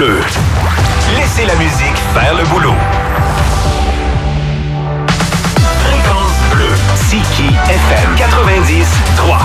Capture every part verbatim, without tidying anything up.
Bleu. Laissez la musique faire le boulot. Fréquence Bleue. Tiki F M quatre-vingt-dix trois.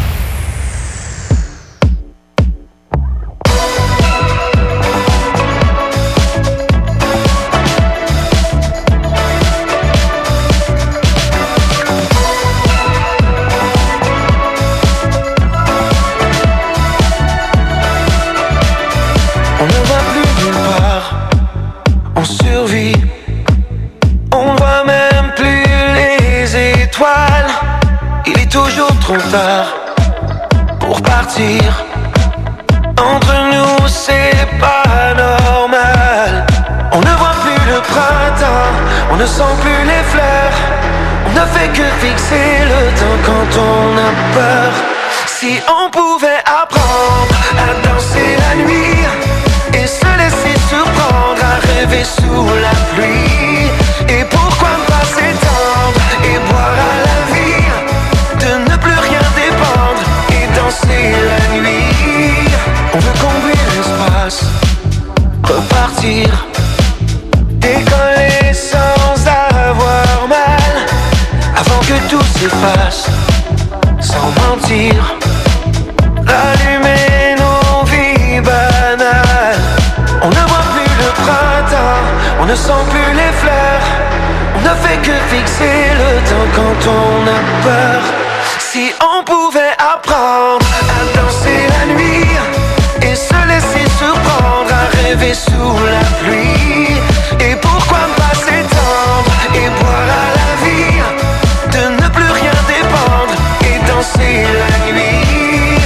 Trop tard pour partir. Entre nous c'est pas normal. On ne voit plus le printemps, on ne sent plus les fleurs. On ne fait que fixer le temps quand on a peur. Si on pouvait apprendre à danser la nuit et se laisser surprendre à rêver sous la pluie. Et pourquoi ne pas s'étendre et boire à la vie, de ne plus rien dépendre et danser la nuit. On veut combler l'espace, repartir, décoller sans avoir mal, avant que tout s'efface, sans mentir, rallumer nos vies banales. On ne voit plus le printemps, on ne sent plus les fleurs. On ne fait que fixer le temps quand on a peur. Si on pouvait apprendre à danser la nuit et se laisser surprendre à rêver sous la pluie. Et pourquoi ne pas s'étendre et boire à la vie, de ne plus rien dépendre et danser la nuit.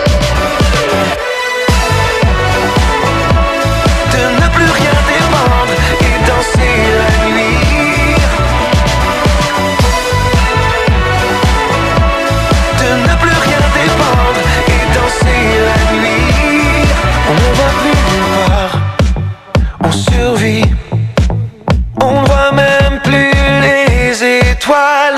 De ne plus rien dépendre et danser la nuit. On ne voit plus nulle part, on survit. On ne voit même plus les étoiles.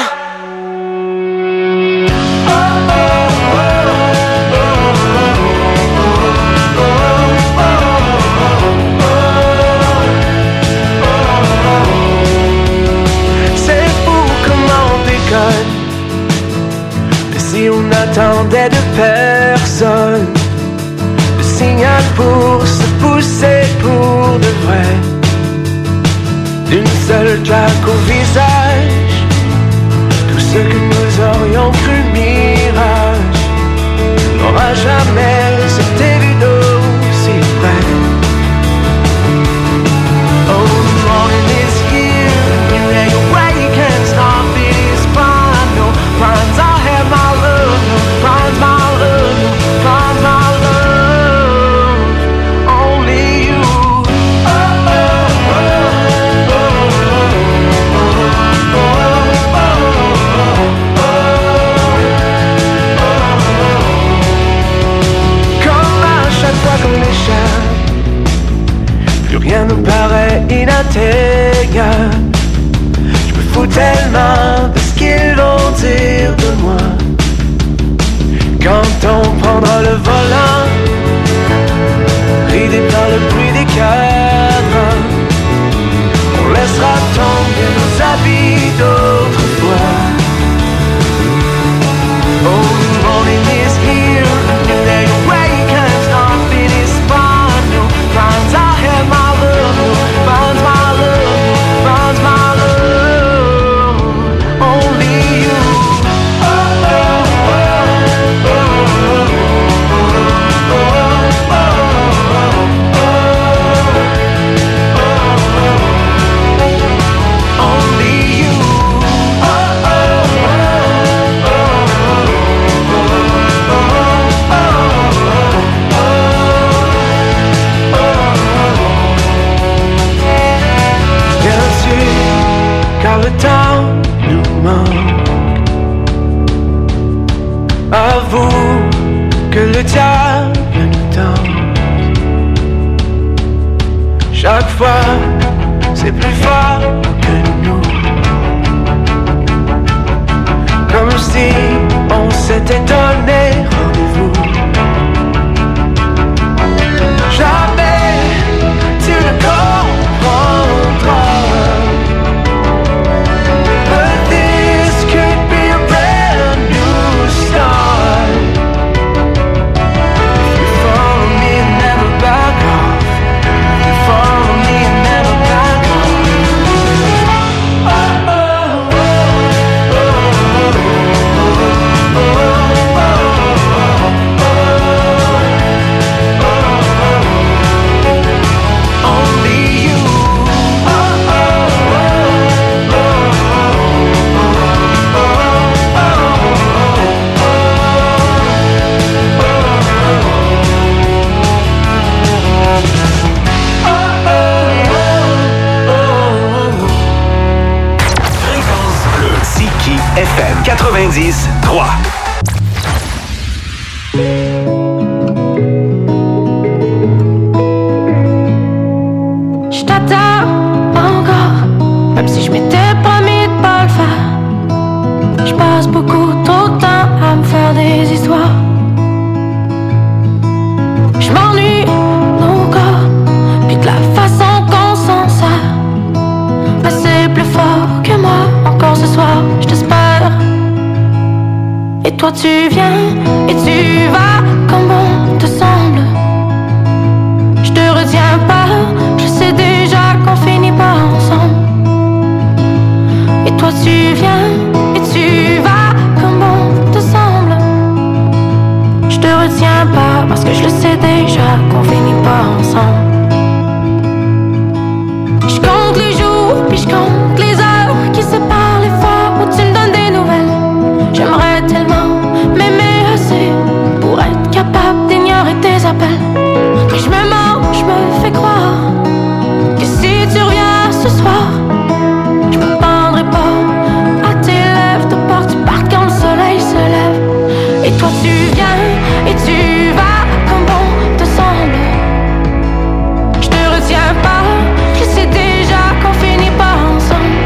C'est fou comment on déconne. Mais si on attendait de personne signal pour se pousser pour de vrai, d'une seule claque au visage, tout ce que nous aurions cru mirage n'aura jamais été vu d'aussi près. Oh, the morning is here, and ain't a way you can stop it. It's fine, no plans, I have my love, no plans, my love, no plans, my love. Comme les chiens, plus rien ne paraît inatteignable. Je me fous tellement de ce qu'ils vont dire de moi. Quand on prendra le volant, ridé par le bruit des cadres, on laissera tomber nos habits d'autrefois. Oh, the morning is here, and there you way you can't stop it. It's fine, no plans, I have my love, no plans, my love, no plans, my love, only you. Oh, oh, oh, oh, oh, oh, oh, oh, oh, only you. Oh, oh, oh, oh, car le temps nous manque. Avoue que le diable nous tente. Chaque fois, c'est plus fort que nous. Comme si on s'était donné rendez-vous. Jamais F M quatre-vingt-dix trois. Je t'attends encore, même si je m'étais promis de pas le faire. Je passe beaucoup trop de temps à me faire des histoires. Je m'ennuie, nos corps, puis de la façon qu'on s'en sert. Mais c'est plus fort que moi, encore ce soir, je t'espère. Et toi tu viens, et tu vas comme bon te semble. Je te retiens pas, je sais déjà qu'on finit pas ensemble. Et toi tu viens, et tu vas comme bon te semble. Je te retiens pas, parce que je le sais déjà qu'on finit pas ensemble. Je compte les jours, puis je compte les heures qui séparent les fois où tu me donnes des nouvelles. J'aimerais tellement m'aimer assez pour être capable d'ignorer tes appels. Mais je me mens, je me fais croire que si tu reviens ce soir, je me pendrai pas à tes lèvres, te porte tu pars quand le soleil se lève. Et toi tu viens, et tu vas comme bon te semble. Je te retiens pas, je sais déjà qu'on finit pas ensemble.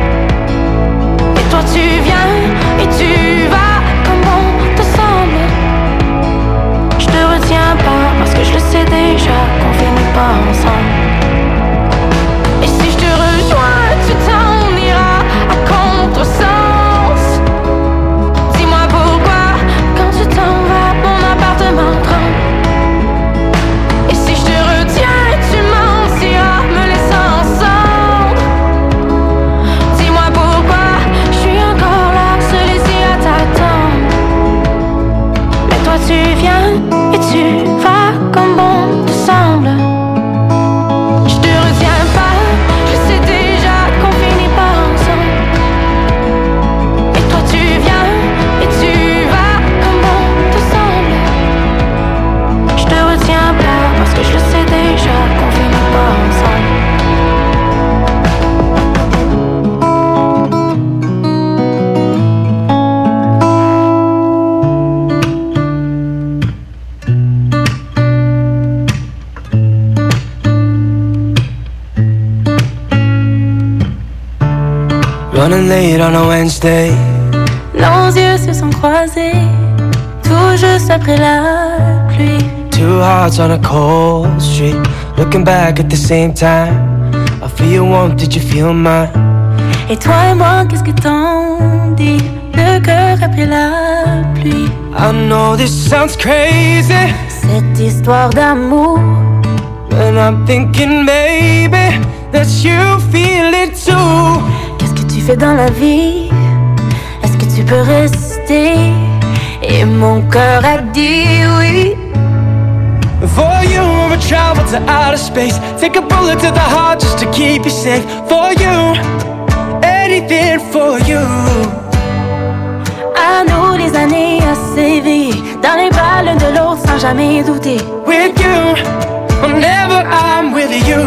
Et toi tu viens, et tu vas comme bon te semble. Je te retiens pas, parce que je le sais déjà qu'on finit pas ensemble. Et si je te rejoins, tu t'en iras à contresens. Dis-moi pourquoi, quand tu t'en vas, mon appartement tremble. Et si je te retiens, tu mentiras, me laissant cendre. Dis-moi pourquoi, je suis encore là, seul ici à t'attendre. Mais toi tu viens, et tu vas comme bon te semble. Je te retiens pas, je sais déjà qu'on finit pas ensemble. Et toi tu viens, et tu vas comme bon te semble. Je te retiens pas, parce que je le sais déjà qu'on finit pas ensemble. Running late on a Wednesday. Nos yeux se sont croisés, tout juste après la pluie. Two hearts on a cold street. Looking back at the same time. I feel your warmth, did you feel mine? Et toi et moi, qu'est-ce que t'en dis? Le cœur après la pluie. I know this sounds crazy, Cette histoire d'amour, and I'm thinking maybe that you feel it too. qu'est-ce que tu fais dans la vie? Est-ce que tu peux rester? Et mon cœur a dit oui. For you, I would travel to outer space. Take a bullet to the heart just to keep you safe. For you, anything for you. À nous les années à s'éveiller dans les bras l'un de l'autre sans jamais douter. With you, whenever I'm with you.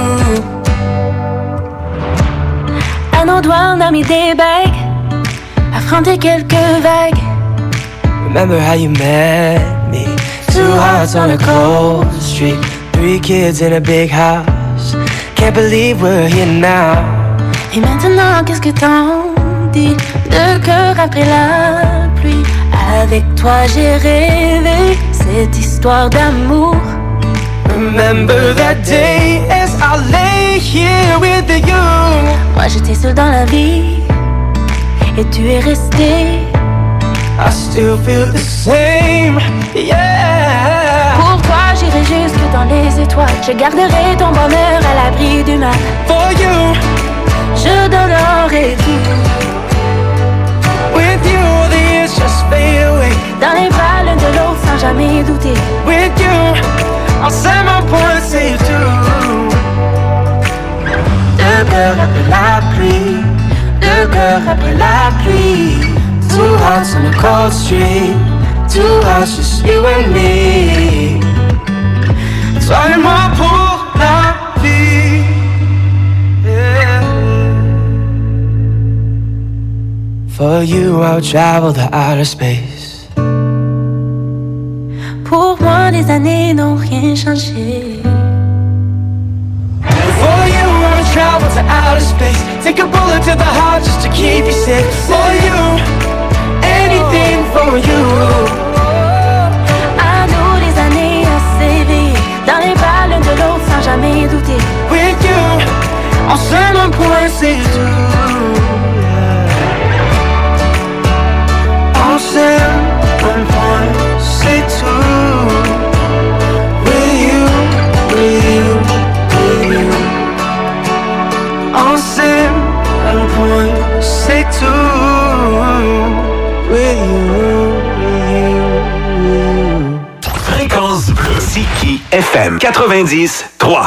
À nos doigts on a mis des bagues, affronter quelques vagues. Remember how you met me? Two hearts on a cold street. Three kids in a big house. Can't believe we're here now. Et maintenant qu'est-ce que t'en dis? Deux cœurs après la pluie. Avec toi j'ai rêvé cette histoire d'amour. Remember that day as I lay here with you. Moi j'étais seule dans la vie et tu es resté. I still feel the same, yeah. Pour toi j'irai jusque dans les étoiles. Je garderai ton bonheur à l'abri du mal. For you, Je donnerai tout. with you the years just fade away. Dans les bras l'un de l'autre sans jamais douter. With you, I'll say my point, say you too. Deux cœurs après la pluie, deux cœurs après la pluie. Two hearts on a cold street, two hearts just you and me. Toi et moi pour la vie, yeah. For you, I'll travel to outer space. Pour moi, les années n'ont rien changé. For you, I'll travel to outer space. Take a bullet to the heart just to keep you safe. For you, anything for you. À nous, les années à s'éveiller dans les ballons de l'eau sans jamais douter. With you, on s'aime un point, c'est tout. On s'aime un point, c'est tout. With you, with you, with you. On s'aime un point, c'est tout. With you, with you, with you. Fréquence Bleue. Ziki F M quatre-vingt-dix trois.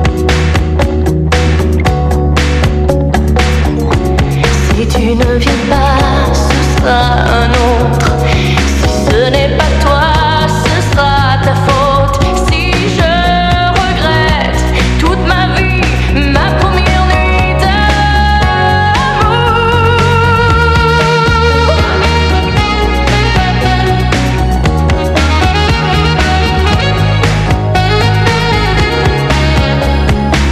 Tu ne viens pas